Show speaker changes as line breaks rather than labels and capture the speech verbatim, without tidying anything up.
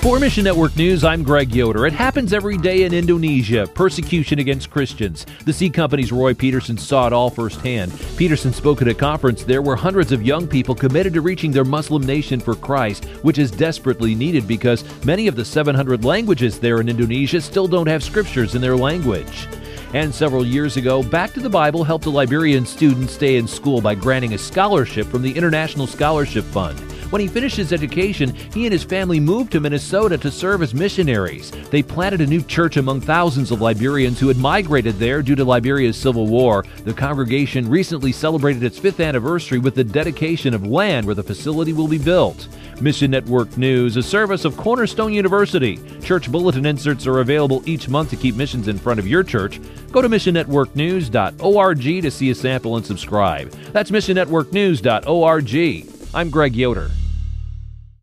For Mission Network News, I'm Greg Yoder. It happens every day in Indonesia, persecution against Christians. The Seed Company's Roy Peterson saw it all firsthand. Peterson spoke at a conference there where hundreds of young people committed to reaching their Muslim nation for Christ, which is desperately needed because many of the seven hundred languages there in Indonesia still don't have scriptures in their language. And several years ago, Back to the Bible helped a Liberian student stay in school by granting a scholarship from the International Scholarship Fund. When he finished his education, he and his family moved to Minnesota to serve as missionaries. They planted a new church among thousands of Liberians who had migrated there due to Liberia's civil war. The congregation recently celebrated its fifth anniversary with the dedication of land where the facility will be built. Mission Network News, a service of Cornerstone University. Church bulletin inserts are available each month to keep missions in front of your church. Go to mission network news dot org to see a sample and subscribe. That's mission network news dot org. I'm Greg Yoder.